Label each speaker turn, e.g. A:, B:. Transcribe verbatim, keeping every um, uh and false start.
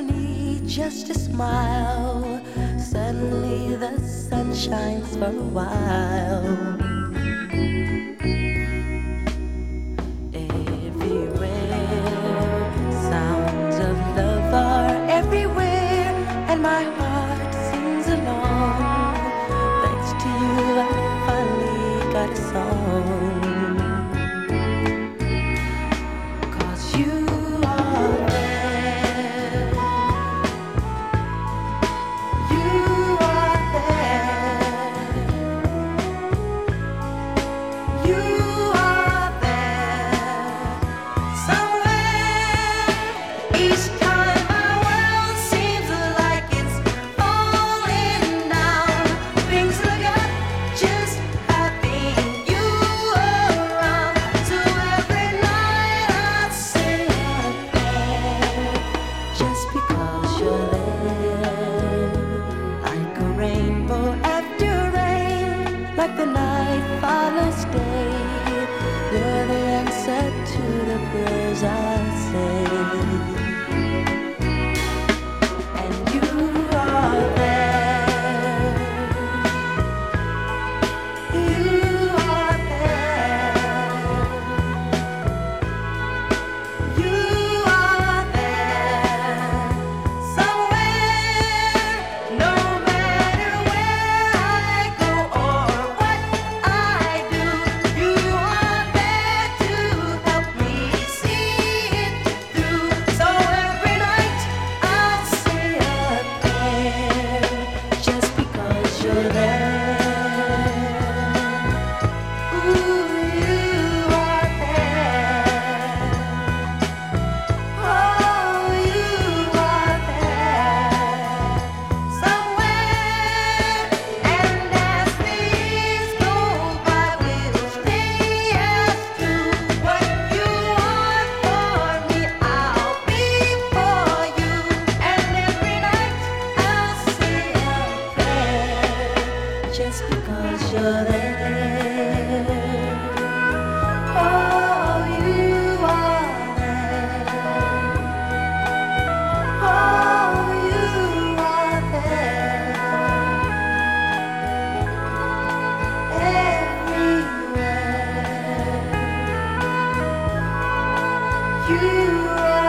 A: need just a smile. Suddenly the sun shines for a while. Everywhere, sounds of love are everywhere, and my heart sings along. Thanks to you, I finally got a song. 'Cause you are there. You are there. You are there. Somewhere. Each time my world seems like it's falling down, things look up just having you around. So every night I say a prayer, just because you're there. Like a rainbow after rain, like the night follows day. You're the answer to the prayers I say. And you are there. You are there. You are there. Somewhere, no matter where I go or what I do, you are there to help me see it through. So every night I'll say a prayer, just because you're there. Ooh, you are there. Oh, you are there. Somewhere. And as the years go by, we'll stay as true. What you want for me, I'll be for you. And every night I'll say a prayer, just because you're there. Oh, you are there. Oh, you are there. Everywhere. You are